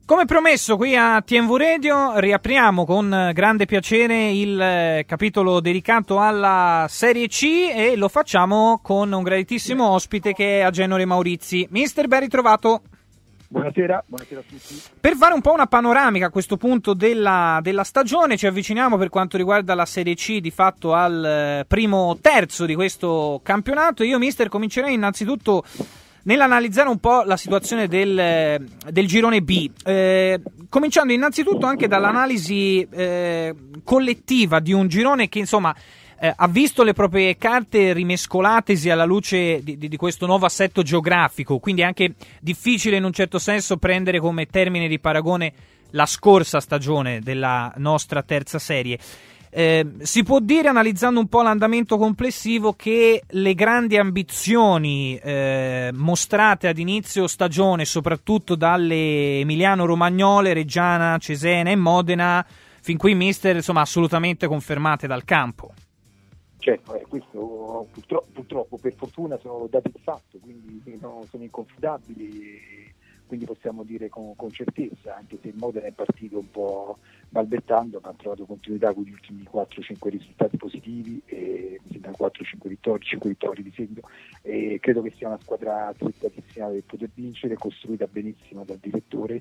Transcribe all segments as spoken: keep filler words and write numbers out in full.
Come promesso qui a T N V Radio riapriamo con grande piacere il capitolo dedicato alla Serie C e lo facciamo con un graditissimo ospite che è Agenore Maurizi. Mister, ben ritrovato. Buonasera, buonasera a tutti. Per fare un po' una panoramica a questo punto della, della stagione, ci avviciniamo per quanto riguarda la Serie C di fatto al primo terzo di questo campionato. Io, mister, comincerei innanzitutto nell'analizzare un po' la situazione del, del girone B, eh, cominciando innanzitutto anche dall'analisi eh, collettiva di un girone che insomma eh, ha visto le proprie carte rimescolatesi alla luce di, di, di questo nuovo assetto geografico, quindi è anche difficile in un certo senso prendere come termine di paragone la scorsa stagione della nostra terza serie. Eh, si può dire, analizzando un po' l'andamento complessivo, che le grandi ambizioni eh, mostrate ad inizio stagione, soprattutto dalle emiliano-romagnole, Reggiana, Cesena e Modena, fin qui, mister, insomma, assolutamente confermate dal campo. Certo, eh, questo purtroppo, purtroppo, per fortuna sono dati di fatto, quindi no, sono inconfidabili, quindi possiamo dire con, con certezza, anche se il Modena è partito un po' balbettando, ma ha trovato continuità con gli ultimi quattro cinque risultati positivi, e mi sembra quattro cinque vittorie, cinque vittorie di seguito, e credo che sia una squadra attrezzatissima per poter vincere, costruita benissimo dal direttore,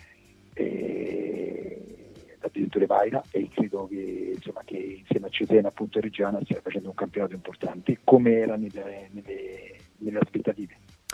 e, dal direttore Vaira, e credo che, insomma, che insieme a Cesena, appunto, e Reggiana stia facendo un campionato importante, come era nelle, nelle, nelle aspettative.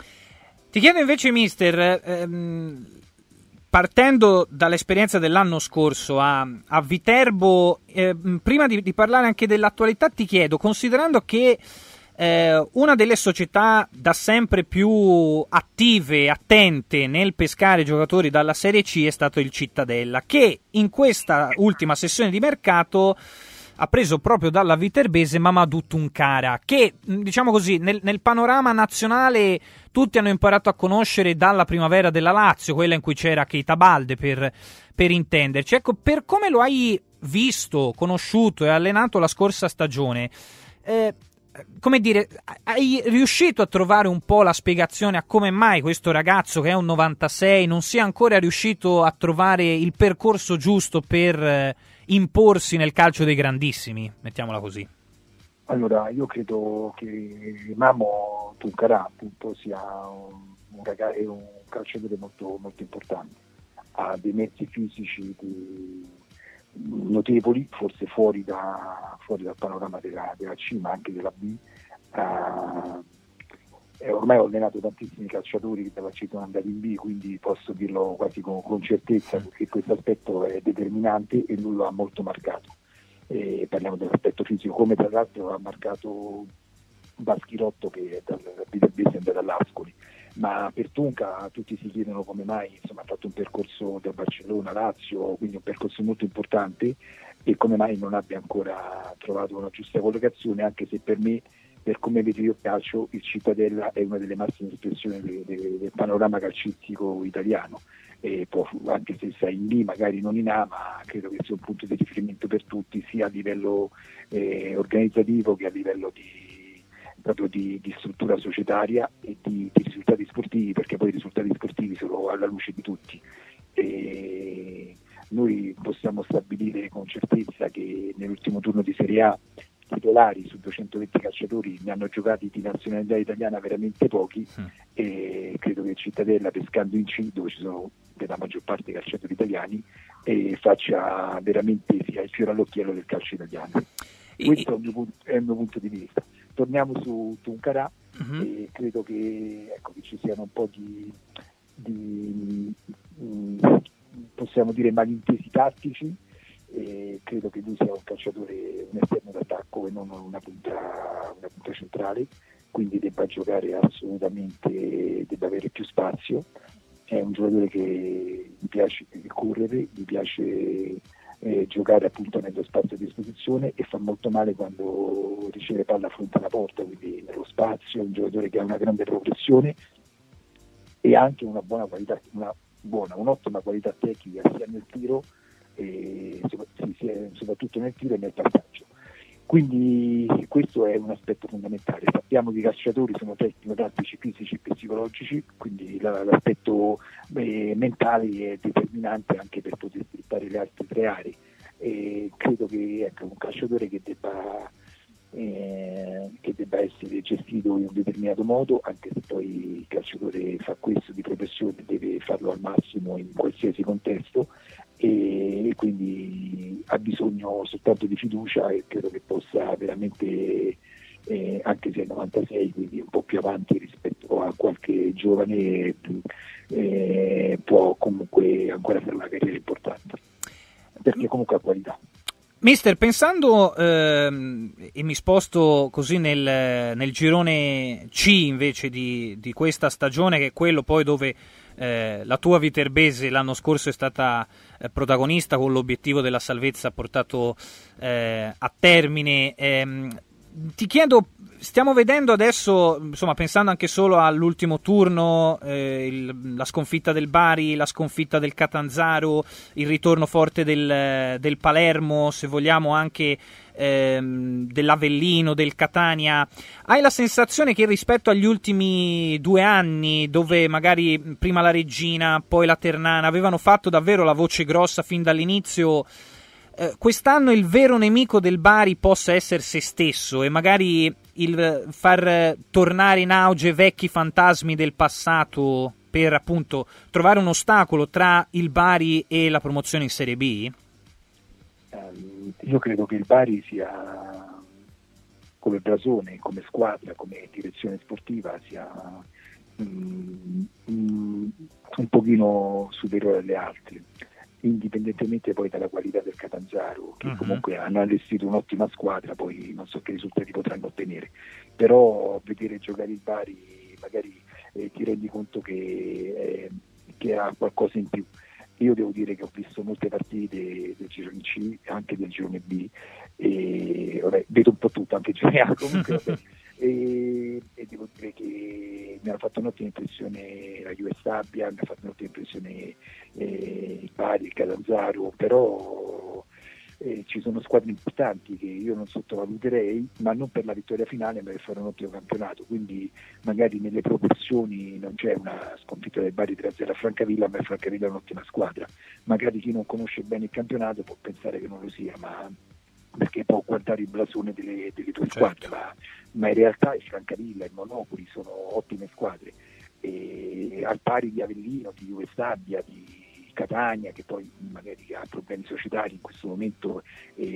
Ti chiedo invece, mister, ehm, partendo dall'esperienza dell'anno scorso a, a Viterbo, eh, prima di, di parlare anche dell'attualità, ti chiedo, considerando che eh, una delle società da sempre più attive, attente nel pescare giocatori dalla Serie C è stato il Cittadella, che in questa ultima sessione di mercato ha preso proprio dalla viterbese Mamadou Tunkara, che, diciamo così, nel, nel panorama nazionale tutti hanno imparato a conoscere dalla primavera della Lazio, quella in cui c'era Keita Balde, per, per intenderci. Ecco, per come lo hai visto, conosciuto e allenato la scorsa stagione, eh, come dire, hai riuscito a trovare un po' la spiegazione a come mai questo ragazzo, che è un novantasei, non sia ancora riuscito a trovare il percorso giusto per eh, imporsi nel calcio dei grandissimi, mettiamola così? Allora, io credo che Mamo Tunkara, appunto, sia un, un, ragazzo, è un calciatore molto, molto importante, ha dei mezzi fisici di, notevoli, forse fuori, da, fuori dal panorama della, della C, ma anche della B. Uh, e ormai ho allenato tantissimi calciatori che dalla C sono andati in B, quindi posso dirlo quasi con, con certezza, perché questo aspetto è determinante e lui lo ha molto marcato. E parliamo dell'aspetto fisico, come tra l'altro ha marcato Baschirotto, che è dal Viterbese è andato all'Ascoli. Ma per Tunca tutti si chiedono come mai, insomma, ha fatto un percorso da Barcellona, Lazio, quindi un percorso molto importante, e come mai non abbia ancora trovato una giusta collocazione, anche se per me, per come vedo io il calcio, il Cittadella è una delle massime espressioni de, de, del panorama calcistico italiano, e può, anche se sta in B, magari non in A, ma credo che sia un punto di riferimento per tutti, sia a livello eh, organizzativo che a livello di proprio di, di struttura societaria e di, di risultati sportivi, perché poi i risultati sportivi sono alla luce di tutti. E noi possiamo stabilire con certezza che nell'ultimo turno di Serie A titolari su duecentoventi calciatori ne hanno giocati di nazionalità italiana veramente pochi, mm. e credo che Cittadella, pescando in C, dove ci sono per la maggior parte calciatori italiani, e faccia veramente sia il fiore all'occhiello del calcio italiano. I... Questo è il, mio punto, è il mio punto di vista. Torniamo su Tunkara, uh-huh. e credo che, ecco, che ci siano un po' di, di mh, possiamo dire malintesi tattici, e credo che lui sia un calciatore, un esterno d'attacco e non una punta, una punta centrale, quindi debba giocare assolutamente, debba avere più spazio. È un giocatore che gli piace correre, gli piace Eh, giocare appunto nello spazio a disposizione, e fa molto male quando riceve palla fronte alla porta, quindi nello spazio. È un giocatore che ha una grande progressione e anche una buona qualità, una buona, un'ottima qualità tecnica sia nel tiro, e soprattutto nel tiro e nel passaggio. Quindi questo è un aspetto fondamentale. Sappiamo che i calciatori sono tecnico-tattici, fisici e psicologici, quindi la, l'aspetto eh, mentale è determinante anche per poter sviluppare le altre tre aree. E credo che ecco, un calciatore che debba, eh, che debba essere gestito in un determinato modo, anche se poi il calciatore fa questo di professione, deve farlo al massimo in qualsiasi contesto, e quindi ha bisogno soltanto di fiducia, e credo che possa veramente, eh, anche se è novantasei, quindi un po' più avanti rispetto a qualche giovane, eh, può comunque ancora fare una carriera importante, perché comunque ha qualità. Mister, pensando, ehm, e mi sposto così nel, nel girone C invece di, di questa stagione, che è quello poi dove eh, la tua Viterbese l'anno scorso è stata eh, protagonista, con l'obiettivo della salvezza portato eh, a termine. Ehm, ti chiedo, stiamo vedendo adesso, insomma, pensando anche solo all'ultimo turno, eh, il, la sconfitta del Bari, la sconfitta del Catanzaro, il ritorno forte del, del Palermo, se vogliamo anche ehm, dell'Avellino, del Catania. Hai la sensazione che rispetto agli ultimi due anni, dove magari prima la Reggina, poi la Ternana avevano fatto davvero la voce grossa fin dall'inizio, Eh, quest'anno il vero nemico del Bari possa essere se stesso, e magari il far tornare in auge vecchi fantasmi del passato per appunto trovare un ostacolo tra il Bari e la promozione in Serie B? Um, io credo che il Bari sia, come blasone, come squadra, come direzione sportiva, sia um, um, un pochino superiore alle altre, indipendentemente poi dalla qualità del Catanzaro, che uh-huh. comunque hanno allestito un'ottima squadra, poi non so che risultati potranno ottenere, però vedere giocare il Bari magari eh, ti rendi conto che, eh, che ha qualcosa in più. Io devo dire che ho visto molte partite del girone C, anche del girone B, e vabbè, vedo un po' tutto, anche il girone A comunque, vabbè, e, e devo dire che mi ha fatto un'ottima impressione la Juve Stabia, mi ha fatto un'ottima impressione eh, il Bari, il Catanzaro, però eh, ci sono squadre importanti che io non sottovaluterei, ma non per la vittoria finale, ma per fare un ottimo campionato, quindi magari nelle proporzioni non c'è una sconfitta del Bari tre a zero a Francavilla, ma Francavilla è un'ottima squadra. Magari chi non conosce bene il campionato può pensare che non lo sia, ma perché può guardare il blasone delle, delle due squadre, certo. ma, ma in realtà il Francavilla e il Monopoli sono ottime squadre, e al pari di Avellino, di Juve Stabia, di Catania, che poi magari ha problemi societari in questo momento,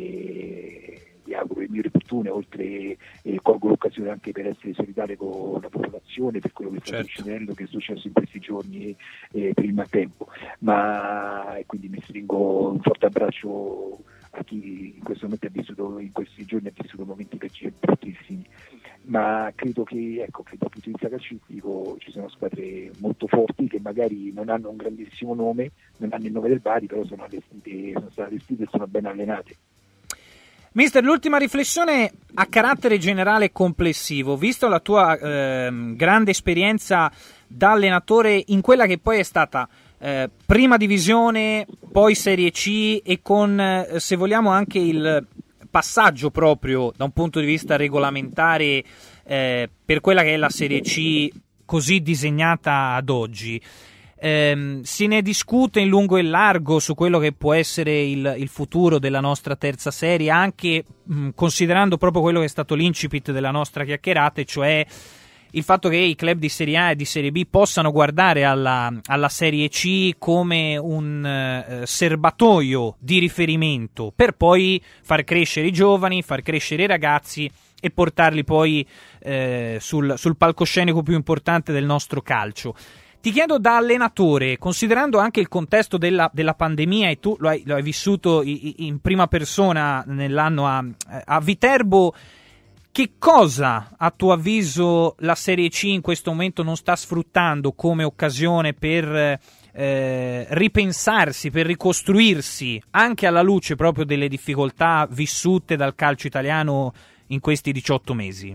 e vi auguro le migliori fortune, oltre e colgo l'occasione anche per essere solidale con la popolazione per quello che sta certo. succedendo, che è successo in questi giorni eh, per il maltempo, ma e quindi mi stringo un forte abbraccio a chi in questo momento ha vissuto, in questi giorni ha vissuto momenti peggiori, bruttissimi, ma credo che, ecco, che dal punto di vista calcistico ci sono squadre molto forti che magari non hanno un grandissimo nome, non hanno il nome del Bari, però sono allestite, sono state allestite e sono ben allenate. Mister, l'ultima riflessione a carattere generale e complessivo, visto la tua eh, grande esperienza da allenatore in quella che poi è stata eh, prima divisione, poi Serie C, e con, eh, se vogliamo, anche il passaggio proprio da un punto di vista regolamentare eh, per quella che è la Serie C così disegnata ad oggi. Eh, se ne discute in lungo e in largo su quello che può essere il, il futuro della nostra terza serie, anche mh, considerando proprio quello che è stato l'incipit della nostra chiacchierata, cioè il fatto che i club di Serie A e di Serie B possano guardare alla, alla Serie C come un eh, serbatoio di riferimento per poi far crescere i giovani, far crescere i ragazzi e portarli poi eh, sul, sul palcoscenico più importante del nostro calcio. Ti chiedo, da allenatore, considerando anche il contesto della, della pandemia, e tu lo hai, lo hai vissuto in prima persona nell'anno a, a Viterbo, che cosa a tuo avviso la Serie C in questo momento non sta sfruttando come occasione per eh, ripensarsi, per ricostruirsi, anche alla luce proprio delle difficoltà vissute dal calcio italiano in questi diciotto mesi?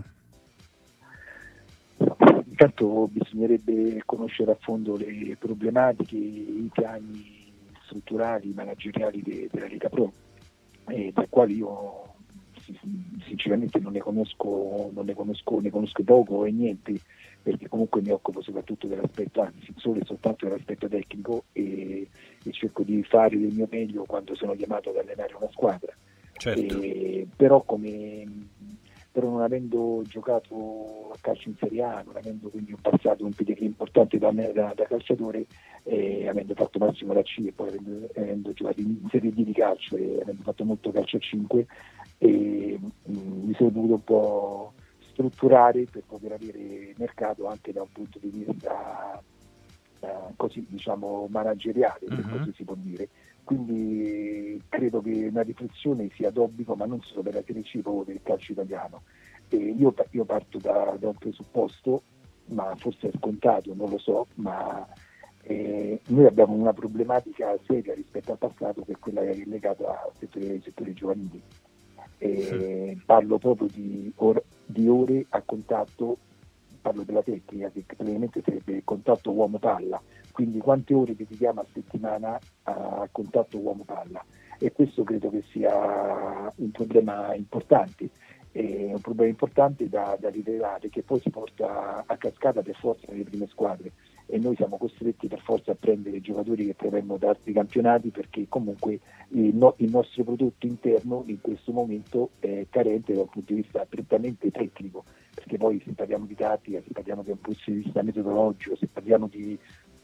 Intanto bisognerebbe conoscere a fondo le problematiche, i piani strutturali, manageriali de, della Lega Pro, e dai quali io sinceramente non ne conosco, non ne conosco, ne conosco poco e niente, perché comunque mi occupo soprattutto dell'aspetto, anzi solo e soltanto dell'aspetto tecnico e, e cerco di fare del mio meglio quando sono chiamato ad allenare una squadra. Certo. E, però come però non avendo giocato a calcio in Serie A, non avendo quindi un passato, un pedigree importante da, da, da calciatore, eh, avendo fatto massimo da C e poi avendo, avendo giocato in Serie D di calcio e avendo fatto molto calcio a cinque, e, mh, mi sono dovuto un po' strutturare per poter avere mercato anche da un punto di vista eh, così diciamo manageriale, se Mm-hmm. così si può dire. Quindi credo che una riflessione sia d'obbligo, ma non solo per la Serie C, proprio per il calcio italiano. E io, io parto da, da un presupposto, ma forse è scontato, non lo so, ma eh, noi abbiamo una problematica seria rispetto al passato, che è quella legata al settore, ai settori giovanili. E parlo proprio di, or, di ore a contatto, parlo della tecnica, che praticamente sarebbe il contatto uomo-palla, quindi quante ore dedichiamo a settimana a contatto uomo-palla, e questo credo che sia un problema importante, è un problema importante da, da rilevare, che poi si porta a cascata per forza nelle prime squadre, e noi siamo costretti per forza a prendere giocatori che provengono da altri campionati, perché comunque il, no, il nostro prodotto interno in questo momento è carente da un punto di vista prettamente tecnico, perché poi se parliamo di tattica, se parliamo da un punto di vista metodologico, se parliamo di,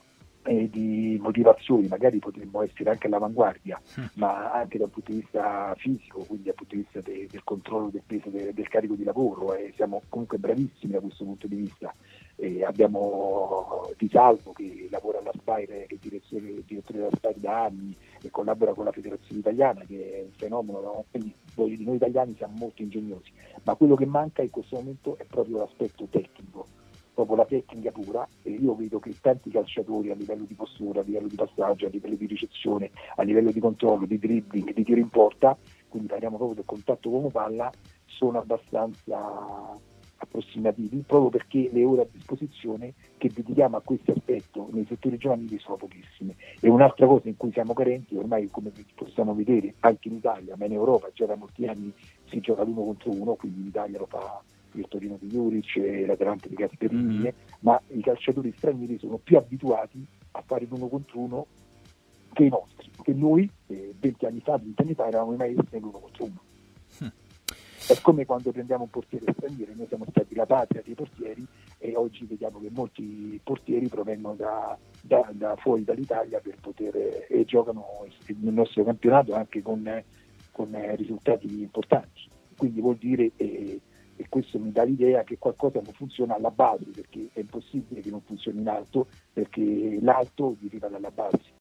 eh, di motivazioni, magari potremmo essere anche all'avanguardia, mm. ma anche dal punto di vista fisico, quindi dal punto di vista de, del controllo del peso de, del carico di lavoro, eh, siamo comunque bravissimi da questo punto di vista. Eh, abbiamo Di Salvo che lavora alla Spire, che è direttore, direttore della Spire da anni e collabora con la Federazione Italiana, che è un fenomeno, no? Quindi voi, noi italiani siamo molto ingegnosi, ma quello che manca in questo momento è proprio l'aspetto tecnico, proprio la tecnica pura, e io vedo che tanti calciatori a livello di postura, a livello di passaggio, a livello di ricezione, a livello di controllo, di dribbling, di tiro in porta, quindi parliamo proprio del contatto uomo-palla, sono abbastanza approssimativi, proprio perché le ore a disposizione che dedichiamo a questo aspetto nei settori giovanili sono pochissime. E un'altra cosa in cui siamo carenti, ormai come possiamo vedere anche in Italia, ma in Europa già da molti anni si gioca l'uno contro uno, quindi in Italia lo fa il Torino di Juric e l'Atalanta di Gasperini, mm-hmm. ma i calciatori stranieri sono più abituati a fare l'uno contro uno che i nostri, che noi eh, venti anni fa, venti anni fa eravamo mai messi l'uno contro uno. Mm. È come quando prendiamo un portiere straniero, noi siamo stati la patria dei portieri e oggi vediamo che molti portieri provengono da, da, da fuori dall'Italia per poter e giocano nel nostro campionato anche con, con risultati importanti. Quindi vuol dire, eh, e questo mi dà l'idea che qualcosa non funziona alla base, perché è impossibile che non funzioni in alto, perché l'alto deriva dalla base.